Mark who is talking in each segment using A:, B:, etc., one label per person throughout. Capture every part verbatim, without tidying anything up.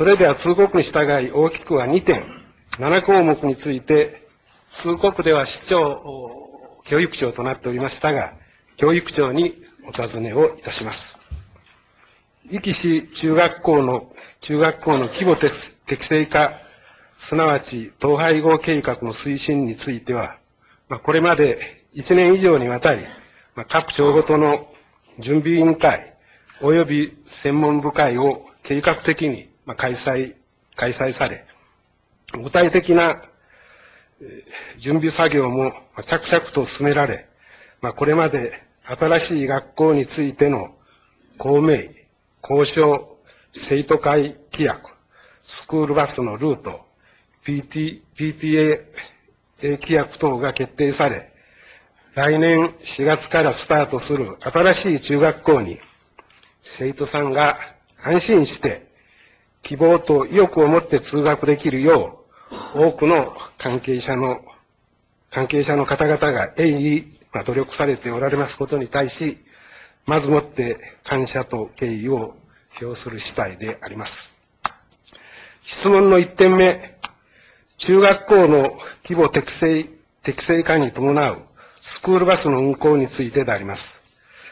A: それでは通告に従い大きくはにてん、なな項目について、通告では市長、教育長となっておりましたが、教育長にお尋ねをいたします。壱岐市中学校の、中学校の規模適正化、すなわち統廃合計画の推進については、まあ、これまでいちねん以上にわたり、まあ、各庁ごとの準備委員会及び専門部会を計画的に開催、開催され、具体的な準備作業も着々と進められ、まあ、これまで新しい学校についての公明、交渉、生徒会規約、スクールバスのルート、ピーティー、ピーティーエー 規約等が決定され、来年しがつからスタートする新しい中学校に、生徒さんが安心して希望と意欲を持って通学できるよう、多くの関係者の、関係者の方々が鋭意努力されておられますことに対し、まずもって感謝と敬意を表する次第であります。質問のいってんめ、中学校の規模適正、適正化に伴うスクールバスの運行についてであります。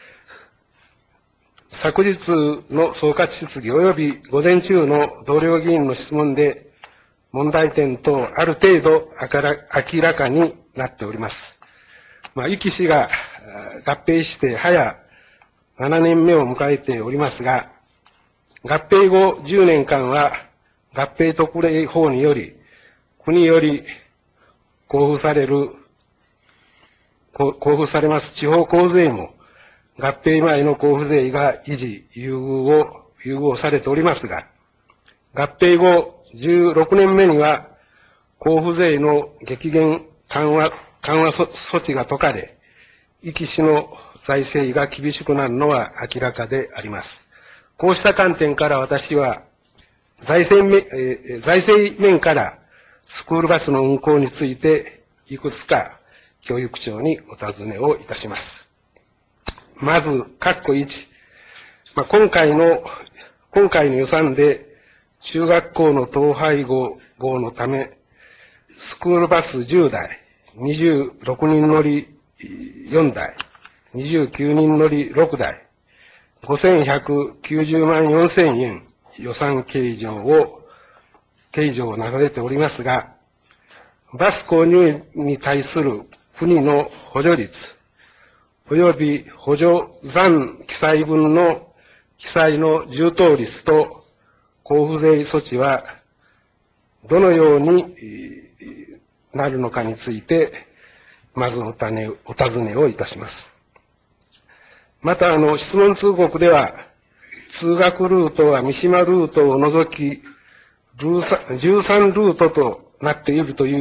A: 昨日の総括質疑及び午前中の同僚議員の質問で問題点等ある程度明らかになっております。まあ、壱岐市が合併して早ななねんめを迎えておりますが、合併後じゅうねんかんは合併特例法により、国より交付される、交付されます地方交税も、合併前の交付税が維持、優遇を、優遇をされておりますが、合併後じゅうろくねんめには、交付税の激減緩和、緩和措置が解かれ、壱岐市の財政が厳しくなるのは明らかであります。こうした観点から私は、財政面、えー、財政面からスクールバスの運行について、いくつか教育長にお尋ねをいたします。まず、括弧いち、まあ、今回の、今回の予算で、中学校の統廃合のため、スクールバスじゅうだい、にじゅうろくにん乗りよんだい、にじゅうきゅうにん乗りろくだい、ごせんひゃくきゅうじゅうまんよんせんえん予算計上を、計上をなされておりますが、バス購入に対する国の補助率、及び補助残記載分の記載の充当率と交付税措置はどのようになるのかについて、まずお尋ね、お尋ねをいたします。また、あの、質問通告では、通学ルートは三島ルートを除き、じゅうさんルートとなっているという、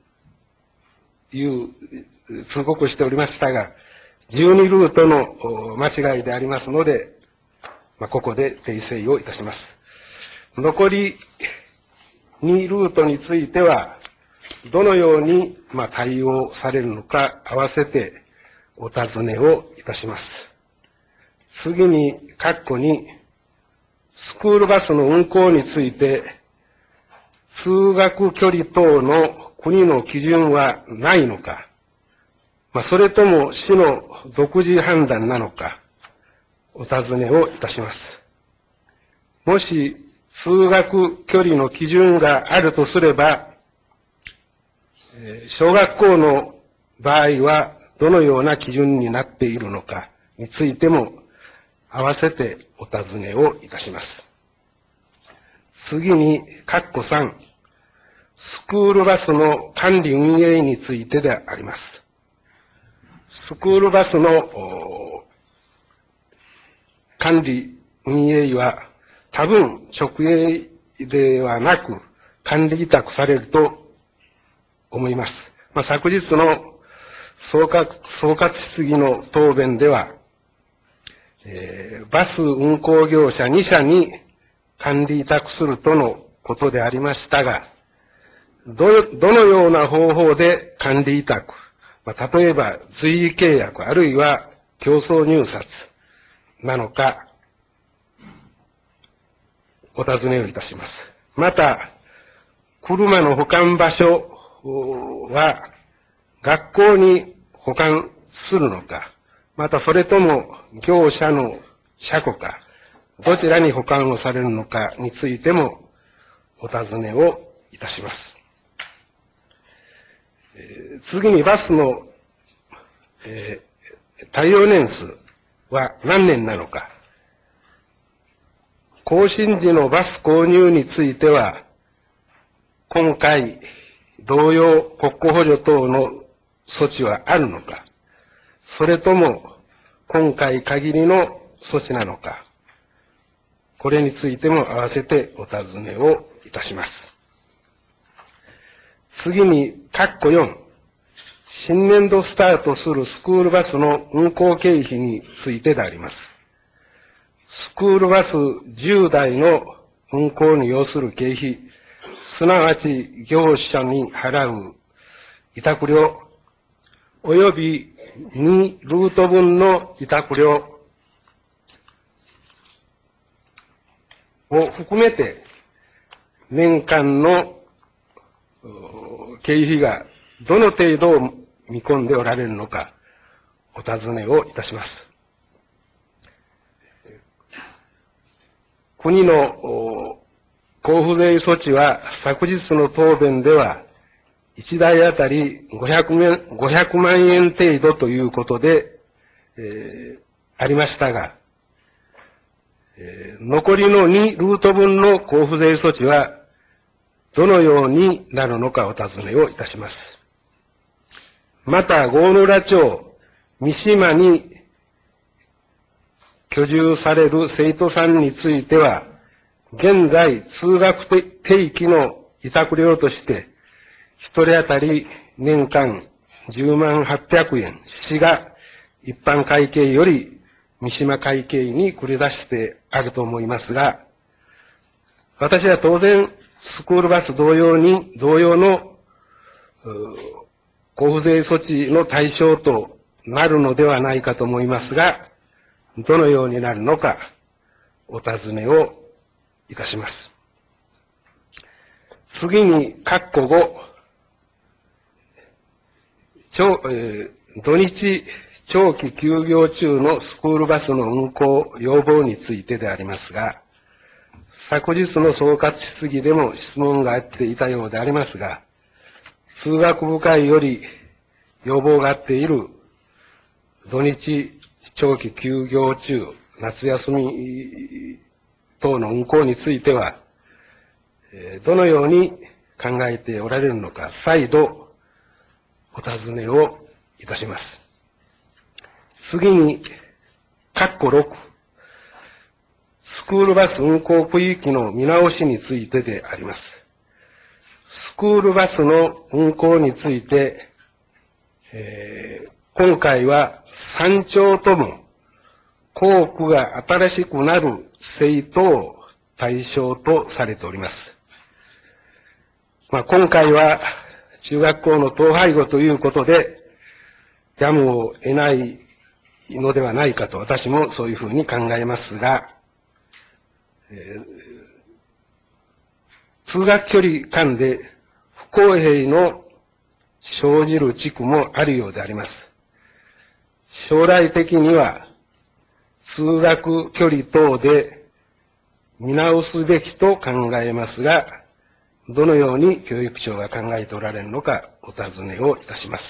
A: いう通告をしておりましたが、じゅうにルートの間違いでありますので、まあ、ここで訂正をいたします。残りにルートについては、どのようにまあ対応されるのか、合わせてお尋ねをいたします。次に、括弧に、スクールバスの運行について、通学距離等の国の基準はないのか、まあ、それとも市の独自判断なのか、お尋ねをいたします。もし、通学距離の基準があるとすれば、小学校の場合はどのような基準になっているのかについても合わせてお尋ねをいたします。次に、括弧さん、スクールバスの管理運営についてであります。スクールバスの管理運営は多分直営ではなく管理委託されると思います。まあ、昨日の総括、総括質疑の答弁では、えー、バス運行業者にしゃに管理委託するとのことでありましたが、ど、どのような方法で管理委託、まあ、例えば随意契約あるいは競争入札なのか、 お尋ねをいたします。また、車の保管場所は学校に保管するのか、またそれとも業者の車庫か、どちらに保管をされるのかについてもお尋ねをいたします。えー、次にバスの、えー、耐用年数は何年なのか。更新時のバス購入については、今回同様国庫補助等の措置はあるのか、それとも今回限りの措置なのか、これについても合わせてお尋ねをいたします。次に、括弧よん、新年度スタートするスクールバスの運行経費についてであります。スクールバスじゅうだいの運行に要する経費、すなわち業者に払う委託料、およびにルート分の委託料を含めて、年間の経費がどの程度を見込んでおられるのか、お尋ねをいたします。国の交付税措置は昨日の答弁ではいちだいあたりごひゃくまんえん程度ということで、えー、ありましたが、えー、残りのにルート分の交付税措置はどのようになるのかお尋ねをいたします。また、郷野浦町三島に居住される生徒さんについては、現在通学定期の委託料として、一人当たり年間じゅうまんはっぴゃくえん、市が一般会計より三島会計に繰り出してあると思いますが、私は当然、スクールバス同様に、同様の交付税措置の対象となるのではないかと思いますが、どのようになるのか、お尋ねをいたします。次に、括弧ご、長えー、土日長期休業中のスクールバスの運行要望についてでありますが、昨日の総括質疑でも質問があっていたようでありますが、通学部会より要望があっている土日長期休業中、夏休み等の運行については、どのように考えておられるのか、再度お尋ねをいたします。次に、括弧ろく、スクールバス運行区域の見直しについてであります。スクールバスの運行について、えー、今回はさん町とも校区が新しくなる生徒を対象とされております。まあ、今回は中学校の統廃合ということで、やむを得ないのではないかと私もそういうふうに考えますが、えー、通学距離間で不公平の生じる地区もあるようであります。将来的には通学距離等で見直すべきと考えますが、どのように教育庁が考えておられるのかお尋ねをいたします。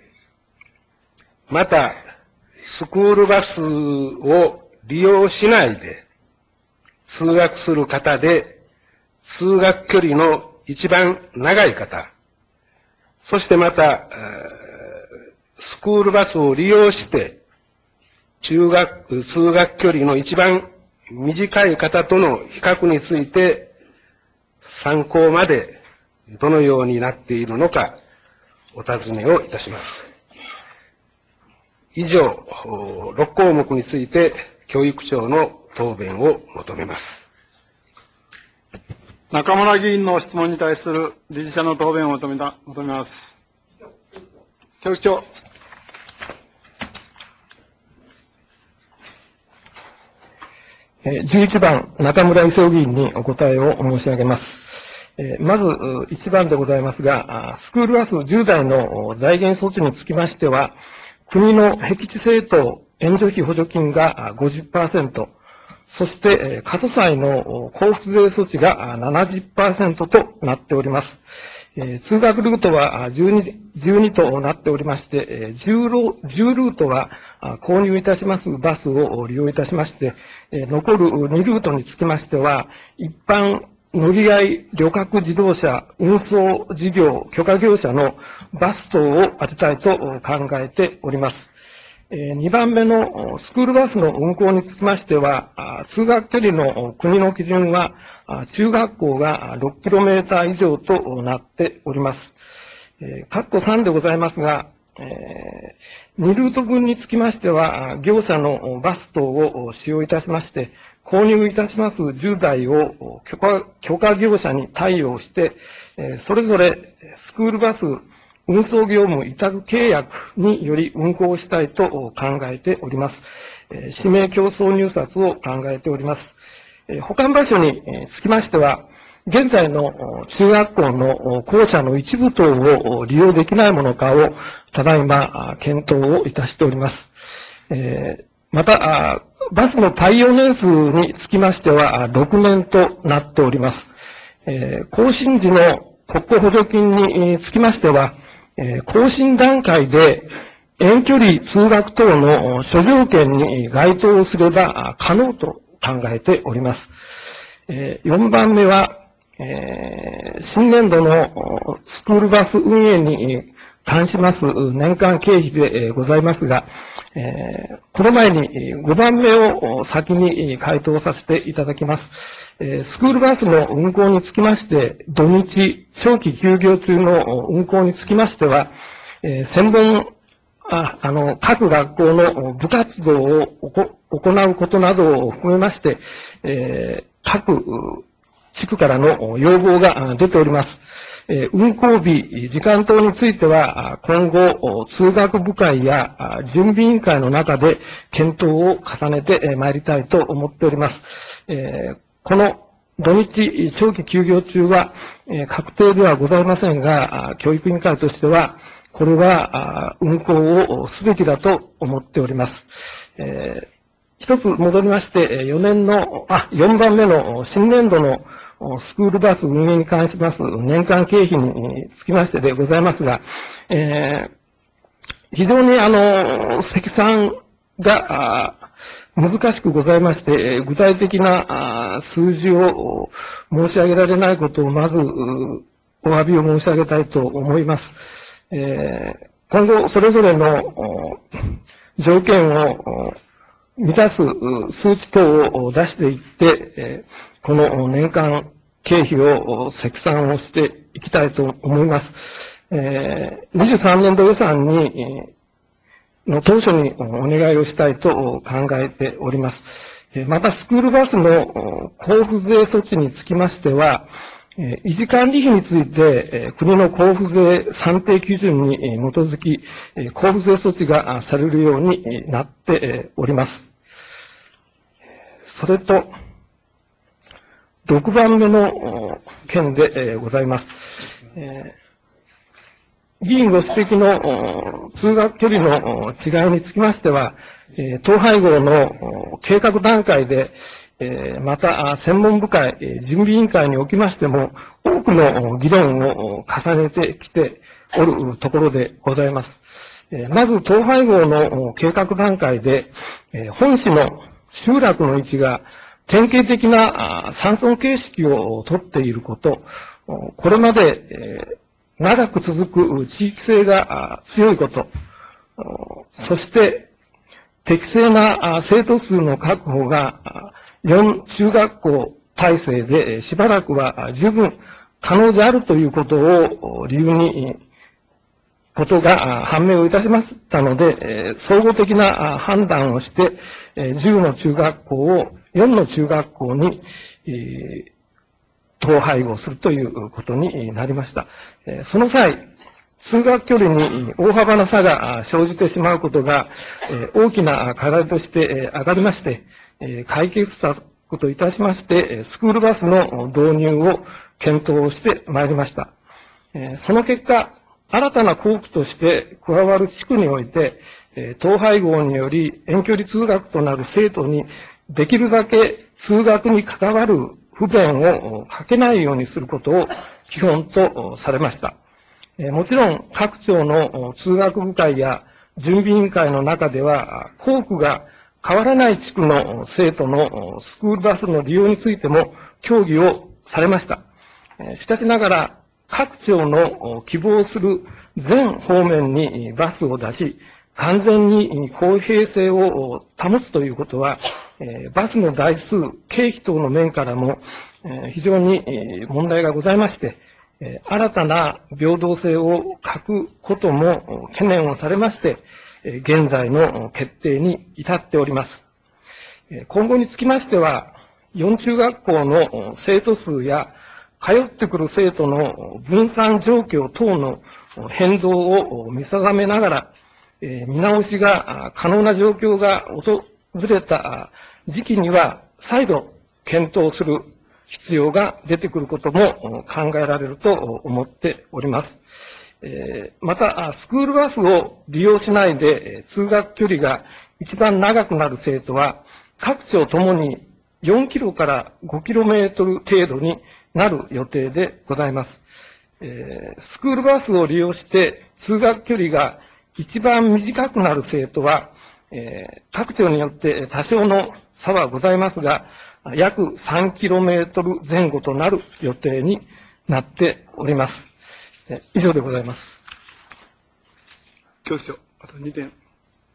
A: また、スクールバスを利用しないで通学する方で、通学距離の一番長い方、そしてまた、スクールバスを利用して、中学、通学距離の一番短い方との比較について、参考までどのようになっているのか、お尋ねをいたします。以上、ろく項目について、教育庁の答弁を求めます。
B: 中村議員の質問に対する理事者の答弁を求めた、求めます。教育長。
C: じゅういちばん、中村勲議員にお答えを申し上げます。まず、いちばんでございますが、スクールバスじゅうだいの財源措置につきましては、国の僻地政党援助費補助金が ごじゅっパーセント、そして、過疎債の交付税措置が ななじゅっパーセント となっております。通学ルートはじゅうに、じゅうにとなっておりまして、じゅうルートは購入いたしますバスを利用いたしまして、残るにルートにつきましては、一般乗り合い旅客自動車運送事業許可業者のバス等を当てたいと考えております。にばんめのスクールバスの運行につきましては、通学距離の国の基準は、中学校が ろっキロメーター 以上となっております。括弧さんでございますが、にルート分につきましては、業者のバス等を使用いたしまして、購入いたしますじゅうだいを許可、許可業者に対応して、それぞれスクールバス運送業務委託契約により運行したいと考えております。指名競争入札を考えております。保管場所につきましては、現在の中学校の校舎の一部等を利用できないものかを、ただいま検討をいたしております。また、バスの耐用年数につきましては、ろくねんとなっております。更新時の国庫補助金につきましては、更新段階で遠距離通学等の諸条件に該当すれば可能と考えております。よんばんめは、新年度のスクールバス運営に関します年間経費でございますが、この前にごばんめを先に回答させていただきます。スクールバスの運行につきまして、土日、長期休業中の運行につきましては、専門、ああの、各学校の部活動を行うことなどを含めまして、えー、各地区からの要望が出ております。運行日、時間等については、今後、通学部会や準備委員会の中で検討を重ねてまいりたいと思っております。この土日、長期休業中は、確定ではございませんが、教育委員会としては、これは運行をすべきだと思っております。一つ戻りまして、よねんの、あ、よんばんめの新年度のスクールバス運営に関します年間経費につきましてでございますが、えー、非常にあの、積算が難しくございまして、具体的な数字を申し上げられないことをまずお詫びを申し上げたいと思います。えー、今後、それぞれの条件を満たす数値等を出していって、この年間経費を積算をしていきたいと思います。にじゅうさんねんど予算に、の当初にお願いをしたいと考えております。また、スクールバスの交付税措置につきましては、維持管理費について、国の交付税算定基準に基づき、交付税措置がされるようになっております。それと、ろくばんめの件でございます。議員ご指摘の通学距離の違いにつきましては、統廃合の計画段階で、また、専門部会、準備委員会におきましても、多くの議論を重ねてきておるところでございます。まず、統廃合の計画段階で、本市の集落の位置が典型的な山村形式をとっていること、これまで長く続く地域性が強いこと、そして適正な生徒数の確保がよん中学校体制でしばらくは十分可能であるということを理由に、ことが判明をいたしましたので、総合的な判断をして、じゅうの中学校をよんの中学校に統廃合するということになりました。その際、通学距離に大幅な差が生じてしまうことが大きな課題として上がりまして、解決策といたしまして、スクールバスの導入を検討してまいりました。その結果、新たな校区として加わる地区において、統廃合により遠距離通学となる生徒にできるだけ通学に関わる不便をかけないようにすることを基本とされました。もちろん各町の通学部会や準備委員会の中では、校区が変わらない地区の生徒のスクールバスの利用についても協議をされました。しかしながら、各町の希望する全方面にバスを出し、完全に公平性を保つということは、バスの台数、経費等の面からも非常に問題がございまして、新たな平等性を欠くことも懸念をされまして、現在の決定に至っております。今後につきましては、よん中学校の生徒数や通ってくる生徒の分散状況等の変動を見定めながら、見直しが可能な状況が訪れた時期には、再度検討する必要が出てくることも考えられると思っております。また、スクールバスを利用しないで通学距離が一番長くなる生徒は、各町ともによんキロからごキロメートル程度になる予定でございます。スクールバスを利用して通学距離が一番短くなる生徒は、各町によって多少の差はございますが、約さんキロメートル前後となる予定になっております。以上でございます。
B: 教室長、あとにてん。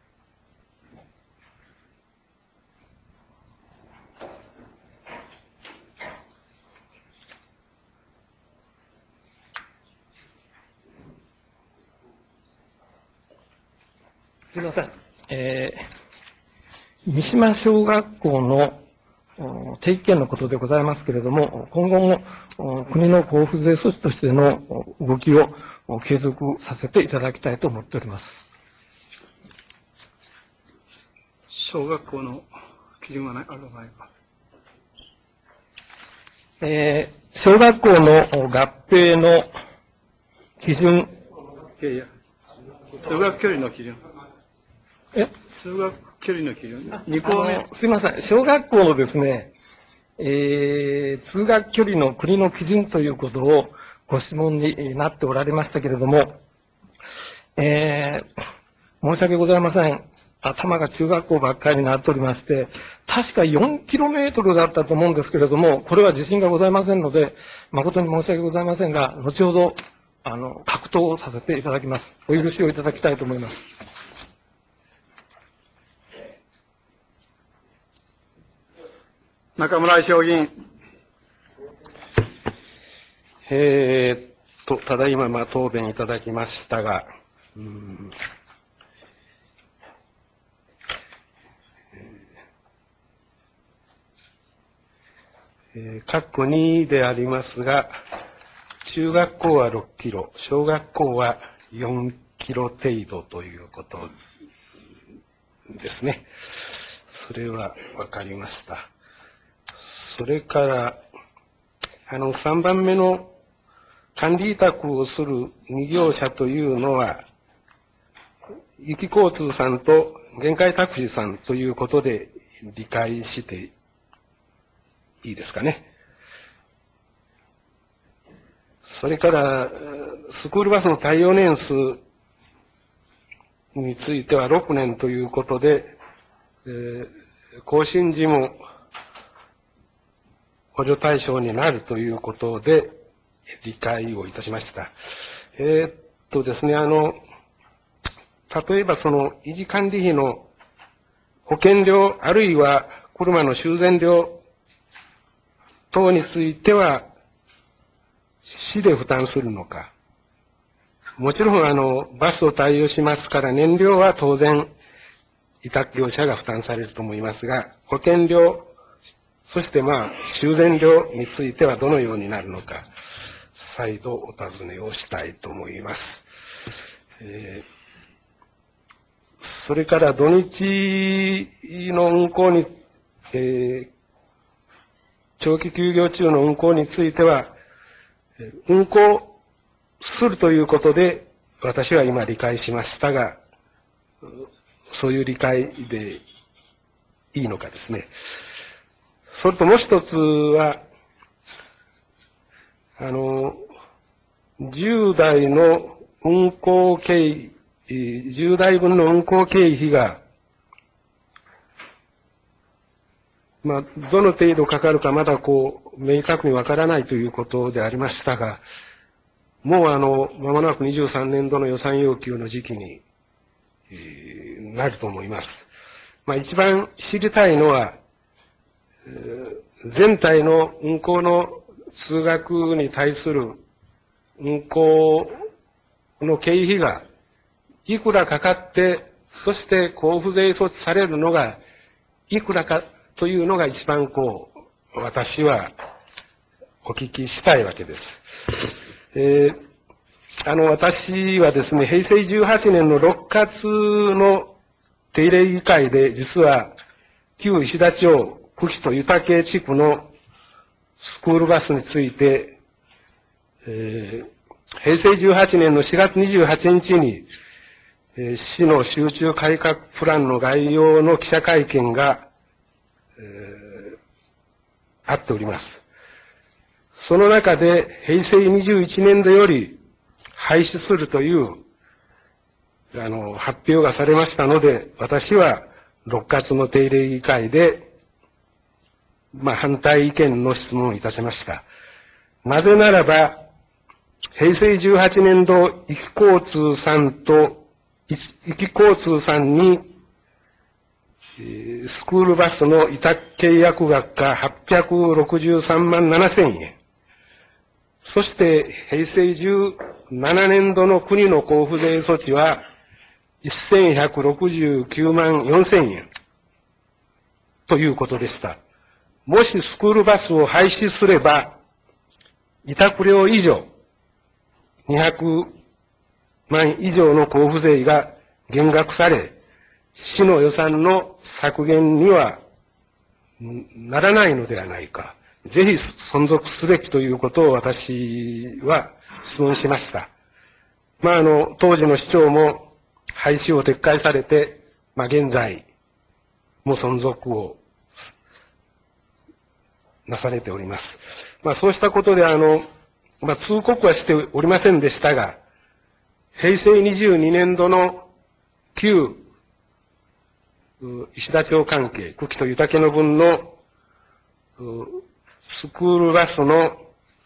C: すみません。えー、三島小学校の定期券のことでございますけれども、今後も国の交付税措置としての動きを継続させていただきたいと思っております。
B: 小学校の基準はない、あるのかないか。
C: えー、小学校の合併の基準。
B: いやいや、通学距離の基準。
C: え
B: 通学距離の基準。に校目。
C: すみません。小学校のですね、えー、通学距離の国の基準ということをご質問になっておられましたけれども、えー、申し訳ございません。頭が中学校ばっかりになっておりまして、確かよんキロメートルだったと思うんですけれども、これは自信がございませんので、誠に申し訳ございませんが、後ほど、あの、確答させていただきます。お許しをいただきたいと思います。
B: 中村ish雄議員。
A: えーっと、ただいま、まあ、答弁いただきましたが、うーんえー、括弧にでありますが、中学校はろっキロ、小学校はよんキロ程度ということですね。それはわかりました。それから、あの、さんばんめの管理委託をするに業者というのは、行き交通さんと限界タクシーさんということで理解していいですかね。それから、スクールバスの対応年数についてはろくねんということで、えー、更新時も補助対象になるということで理解をいたしました。えー、っとですね、あの、例えばその維持管理費の保険料あるいは車の修繕料等については市で負担するのか。もちろんあのバスを対応しますから燃料は当然委託業者が負担されると思いますが、保険料、そしてまあ修繕料についてはどのようになるのか、再度お尋ねをしたいと思います。えーそれから土日の運行に、えー、 長期休業中の運行については、運行するということで、私は今理解しましたが、そういう理解でいいのかですね。それともう一つは、あの、じゅうだいの運行経費、じゅうだいぶんの運行経費が、まあ、どの程度かかるかまだこう、明確にわからないということでありましたが、もうあの、まもなくにじゅうさんねんどの予算要求の時期に、えーなると思います。まあ一番知りたいのは、えー全体の運行の通学に対する運行の経費がいくらかかって、そして交付税措置されるのがいくらかというのが一番こう、私はお聞きしたいわけです。えーあの、私はですね、へいせいじゅうはちねんのろっがつの定例議会で、実は、旧石田町、久喜と湯竹地区のスクールバスについて、えー、へいせいじゅうはちねんのしがつにじゅうはちにちに、えー、市の集中改革プランの概要の記者会見が、えー、あっております。その中で、へいせいにじゅういちねんどより、廃止するという、あの、発表がされましたので、私はろっがつの定例議会で、まあ、反対意見の質問をいたしました。なぜならば、へいせいじゅうはちねんど、壱岐交通さんと、壱岐交通さんに、スクールバスの委託契約額がはっぴゃくろくじゅうさんまんななせんえん。そして、へいせいじゅうななねんどの国の交付税措置は、せんひゃくろくじゅうきゅうまんよんせんえん。ということでした。もしスクールバスを廃止すれば、委託料以上、にひゃくまん以上の交付税が減額され、市の予算の削減にはならないのではないか。ぜひ存続すべきということを私は質問しました。まあ、あの、当時の市長も廃止を撤回されて、まあ、現在も存続をなされております。まあ、そうしたことで、あの、まあ、通告はしておりませんでしたが、へいせいにじゅうにねんどの旧石田町関係、久喜と湯竹の分のスクールバスの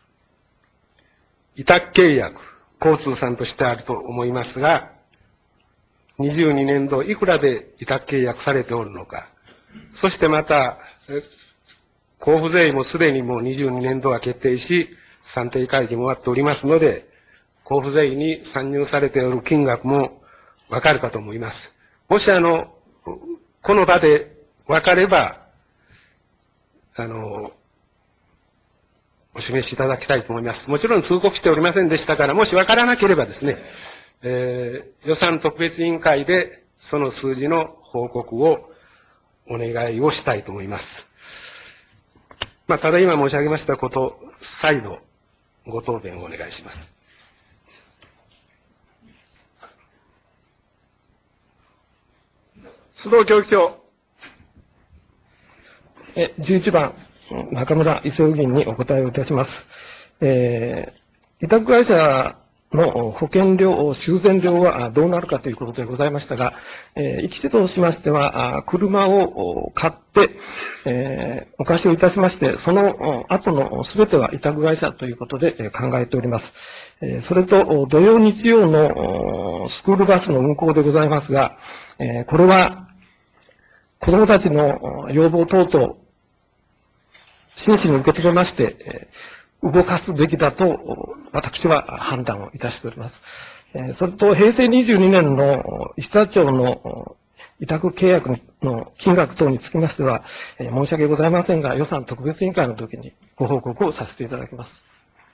A: 委託契約、交通さんとしてあると思いますが、にじゅうにねんどいくらで委託契約されておるのか、そしてまた、交付税もすでにもうにじゅうにねんどは決定し、算定会議も終わっておりますので、交付税に参入されておる金額もわかるかと思います。もしあの、この場でわかれば、あの、お示しいただきたいと思います。もちろん通告しておりませんでしたから、もしわからなければですね、えー、予算特別委員会でその数字の報告をお願いをしたいと思います。まあ、ただ今申し上げましたこと、再度ご答弁をお願いします。
B: 須藤教育長。
C: え、じゅういちばん、中村伊勢議員にお答えをいたします。えー、委託会社の保険料、修繕料はどうなるかということでございましたが、えー、一としましては、車を買って、えー、お貸しをいたしまして、その後のすべては委託会社ということで考えております。えー、それと、土曜日曜のスクールバスの運行でございますが、えー、これは子供たちの要望等々、真摯に受け止めまして、動かすべきだと、私は判断をいたしております。それと、へいせいにじゅうにねんの石田町の委託契約の金額等につきましては、申し訳ございませんが、予算特別委員会の時にご報告をさせていただきます。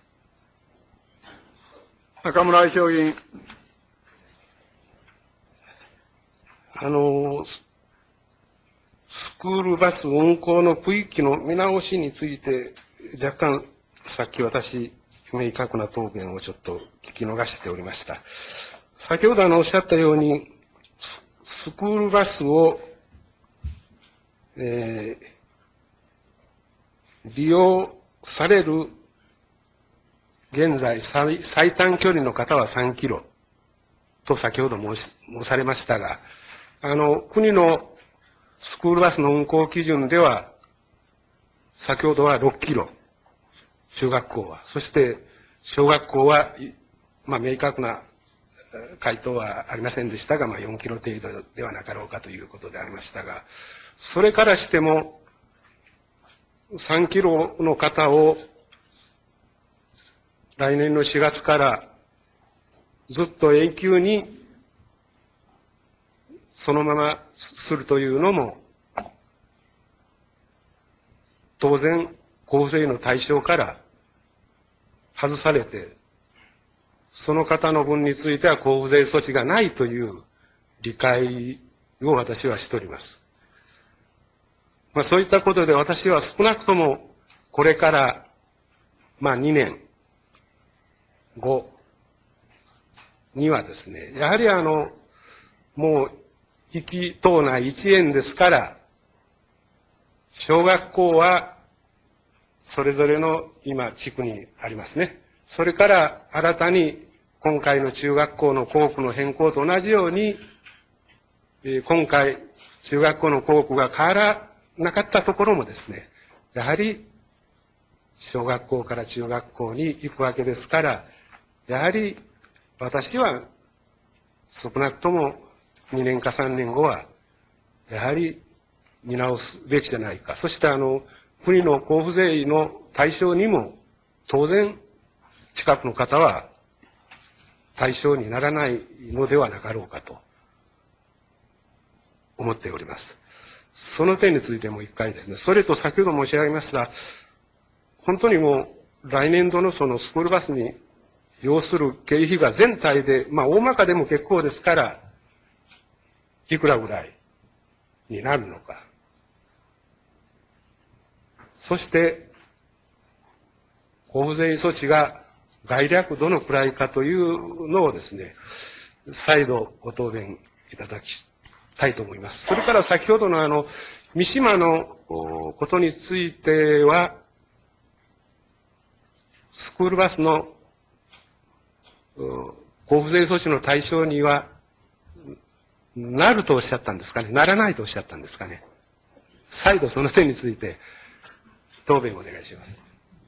B: 中村伊勢議員。
A: あの、 スクールバス運行の区域の見直しについて、若干、さっき私、明確な答弁をちょっと聞き逃しておりました。先ほどあのおっしゃったように、スクールバスを、えー、利用される現在最最短距離の方はさんキロと先ほど申し申されましたが、あの、国のスクールバスの運行基準では、先ほどはろっキロ、中学校は。そして、小学校は、まあ、明確な回答はありませんでしたが、まあ、よんキロ程度ではなかろうかということでありましたが、それからしても、さんキロの方を、来年のしがつからずっと永久にそのままするというのも、当然、交付税の対象から外されて、その方の分については交付税措置がないという理解を私はしております。まあそういったことで私は少なくともこれからまあにねんごにはですね、やはりあの、もう行き等内いちえんですから、小学校はそれぞれの今地区にありますね。それから新たに今回の中学校の校区の変更と同じように、えー、今回中学校の校区が変わらなかったところもですね、やはり小学校から中学校に行くわけですから、やはり私は少なくともにねんかさんねんごは、やはり見直すべきじゃないか。そしてあの、国の交付税の対象にも、当然、近くの方は対象にならないのではなかろうかと思っております。その点についても一回ですね、それと先ほど申し上げました、本当にもう来年度のそのスクールバスに要する経費が全体で、まあ大まかでも結構ですから、いくらぐらいになるのか。そして、交付税措置が概略どのくらいかというのをですね、再度ご答弁いただきたいと思います。それから先ほどのあの、三島のことについては、スクールバスの交付税措置の対象にはなるとおっしゃったんですかね、ならないとおっしゃったんですかね。再度その点について答弁をお願いします。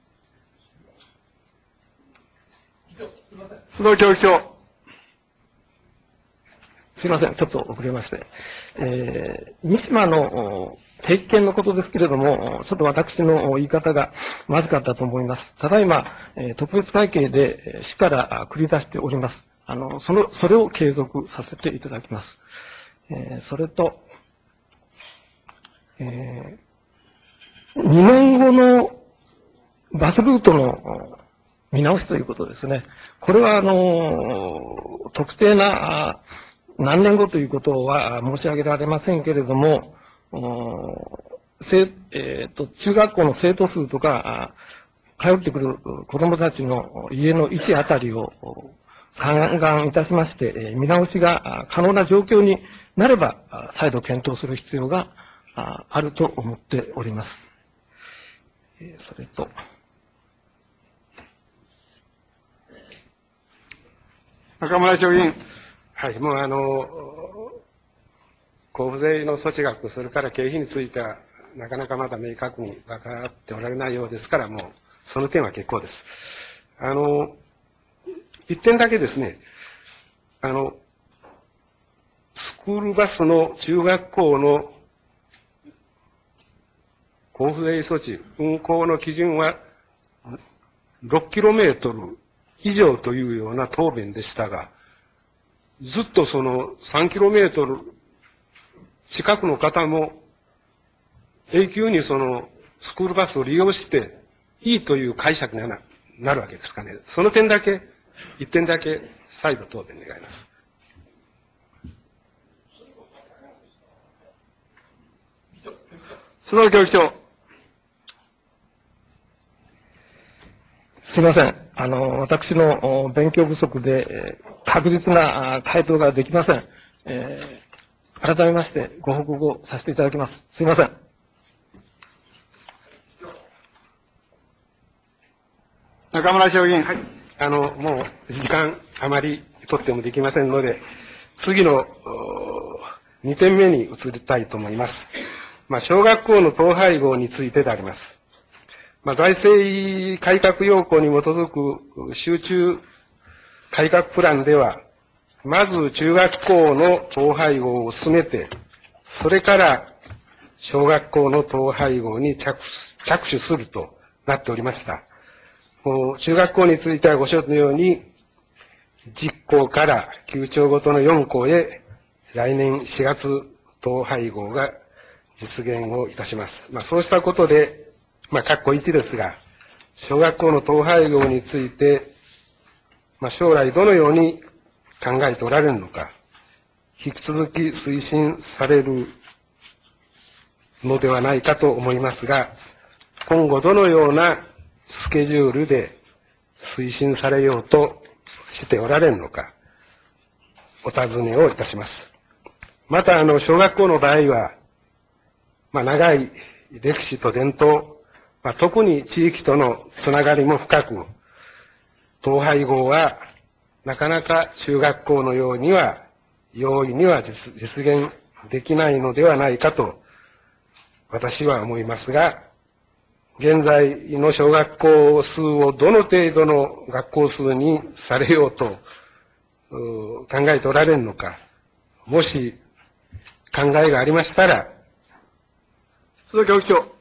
B: 須藤教育長。
C: すいません、ちょっと遅れまして。えー、三島の定期券のことですけれども、ちょっと私の言い方がまずかったと思います。ただいま、特別会計で市から繰り出しております。あの、その、それを継続させていただきます。えー、それと、えー、にねんごのバスルートの見直しということですね。これは、あの、特定な何年後ということは申し上げられませんけれども、えーと、中学校の生徒数とか、通ってくる子どもたちの家の位置あたりを勘案いたしまして、見直しが可能な状況になれば、再度検討する必要があると思っております。それと、
B: 中村町議員。
A: はい、もうあの、交付税の措置額、それから経費については、なかなかまだ明確に分かっておられないようですから、もう、その点は結構です。あの、一点だけですね、あの、スクールバスの中学校の交付税措置、運行の基準は、ろっキロメートル以上というような答弁でしたが、ずっとそのさんキロメートル近くの方も永久にそのスクールバスを利用していいという解釈にななるわけですかね。その点だけ、一点だけ再度答弁願います。
B: 須藤教育長。
C: すみません。あの、私のお勉強不足で、えー確実なあ回答ができません。えー改めましてご報告をさせていただきます。すみません。
B: 中村衆議院。
A: はい。あの、もう時間あまり取ってもできませんので、次のにてんめに移りたいと思います。まあ、小学校の統廃合についてであります。まあ、財政改革要項に基づく集中改革プランでは、まず中学校の統廃合を進めて、それから小学校の統廃合に着着手するとなっておりました。もう中学校についてはご承知のように、じゅっ校からきゅう町ごとのよん校へ来年しがつ統廃合が実現をいたします。まあ、そうしたことで、まあ、括弧いちですが、小学校の統廃合について、まあ、将来どのように考えておられるのか、引き続き推進されるのではないかと思いますが、今後どのようなスケジュールで推進されようとしておられるのか、お尋ねをいたします。また、あの、小学校の場合は、まあ、長い歴史と伝統、まあ、特に地域とのつながりも深く、統廃合はなかなか中学校のようには、容易には 実, 実現できないのではないかと、私は思いますが、現在の小学校数をどの程度の学校数にされようとう考えておられるのか、もし考えがありましたら、
B: 須藤教育長。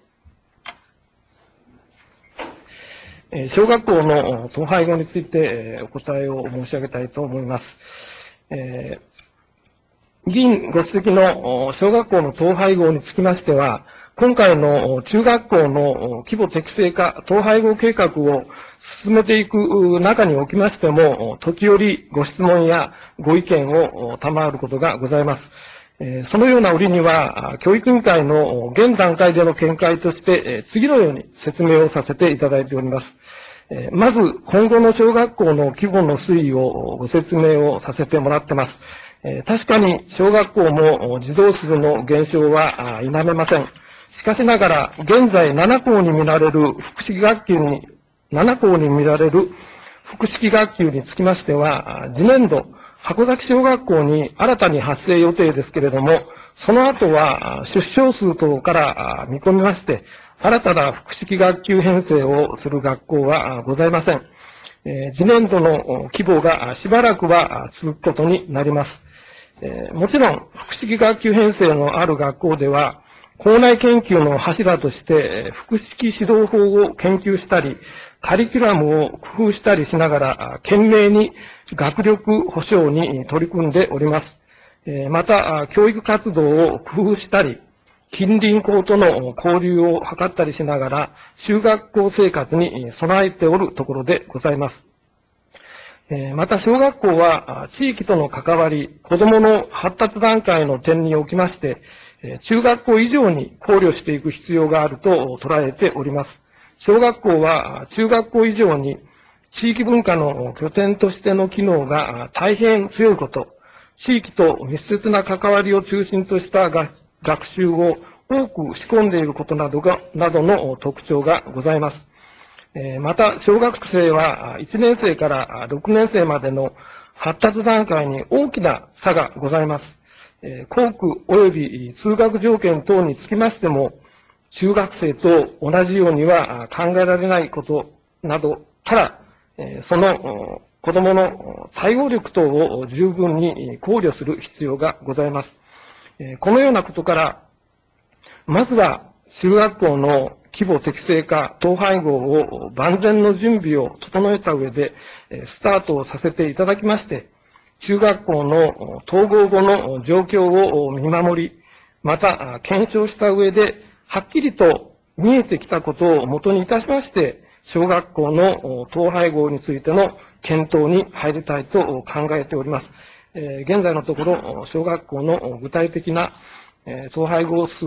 C: えー小学校の統廃合について、えーお答えを申し上げたいと思います。えー議員ご指摘のお小学校の統廃合につきましては、今回のお中学校のお規模適正化統廃合計画を進めていくう中におきましても、お時折ご質問やご意見をお賜ることがございます。えーそのような折には、あ教育委員会のお現段階での見解として、えー次のように説明をさせていただいております。えーまず、今後の小学校の規模の推移をご説明をさせてもらってます。えー確かに小学校もお児童数の減少はあ否めません。しかしながら、現在なな校に見られる複式学級に、なな校に見られる複式学級につきましては、あ次年度、箱崎小学校に新たに発生予定ですけれども、その後はあ出生数等からあ見込みまして、新たな複式学級編成をする学校はあございません。えー次年度のお規模があしばらくはあ続くことになります。えーもちろん、複式学級編成のある学校では、校内研究の柱として、えー複式指導法を研究したり、カリキュラムを工夫したりしながら、あ懸命に学力保障に取り組んでおります。えーまた、あ教育活動を工夫したり、近隣校との交流を図ったりしながら、中学校生活に備えておるところでございます。えーまた、小学校は、あ地域との関わり、子どもの発達段階の点におきまして、えー中学校以上に考慮していく必要があると捉えております。小学校は、あ中学校以上に、地域文化の拠点としての機能があ大変強いこと、地域と密接な関わりを中心とした学学習を多く仕込んでいることなどが、などの特徴がございます。えーまた、小学生はいちねん生からろくねん生までの発達段階に大きな差がございます。えー校区及び通学条件等につきましても、中学生と同じようには考えられないことなどから、えーそのお子供の対応力等を十分に考慮する必要がございます。えーこのようなことから、まずは中学校の規模適正化、統廃合を万全の準備を整えた上で、えースタートをさせていただきまして、中学校の統合後の状況を見守り、またあ検証した上で、はっきりと見えてきたことを元にいたしまして、小学校の統廃合についての検討に入りたいと考えております。えー現在のところ、小学校の具体的なえー統廃合数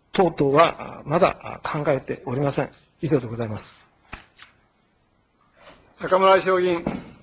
C: 等々はまだ考えておりません。以上でございます。
B: 中村衆議院。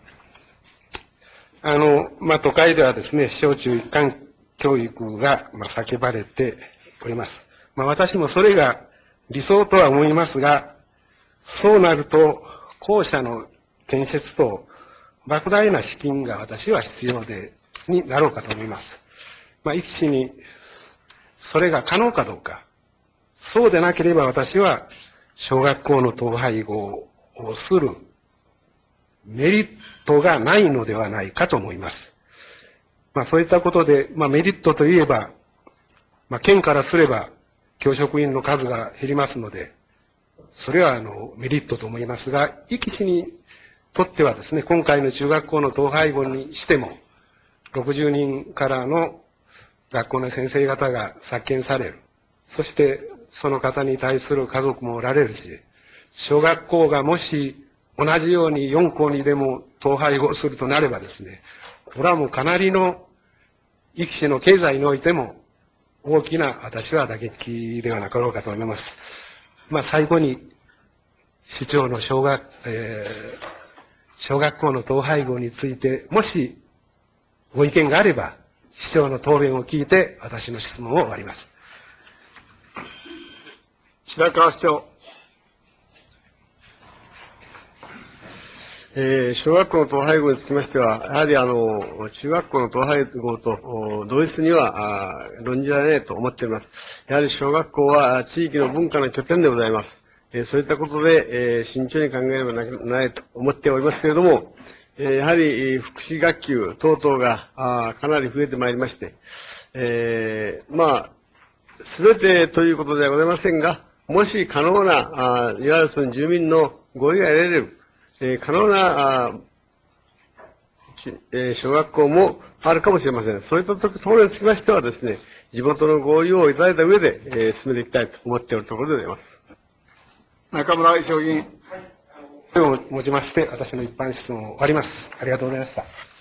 A: あの、まあ、都会ではですね、小中一貫教育が、まあ、叫ばれております。まあ、私もそれが理想とは思いますが、そうなると、校舎の建設と莫大な資金が私は必要で、になろうかと思います。まあ、一気に、それが可能かどうか。そうでなければ私は、小学校の統廃合をするメリットがないのではないかと思います。まあそういったことで、まあメリットといえば、まあ県からすれば教職員の数が減りますので、それはあのメリットと思いますが、壱岐市にとってはですね、今回の中学校の統廃合にしても、ろくじゅうにんからの学校の先生方が削減される。そしてその方に対する家族もおられるし、小学校がもし同じようによん校にでも統廃合するとなればですね、これはもうかなりの壱岐市の経済においても大きな私は打撃ではなかろうかと思います。まあ最後に市長の小学、えー、小学校の統廃合についてもしご意見があれば市長の答弁を聞いて私の質問を終わります。
B: 白川市長。
D: えー、小学校の統廃合につきましては、やはりあの、中学校の統廃合と同一にはあ論じられないと思っております。やはり小学校は地域の文化の拠点でございます。えー、そういったことで、えー、慎重に考えればならないと思っておりますけれども、えー、やはり福祉学級等々があかなり増えてまいりまして、えー、まあ、すべてということではございませんが、もし可能な、あいわゆるその住民の合意が得られる、えー、可能な、あえー、小学校もあるかもしれません。そういったところにつきましてはですね、地元の合意をいただいた上で、えー、進めていきたいと思っておるところでございます。
B: 中村衆議院。
A: これをもちまして、私の一般質問を終わります。ありがとうございました。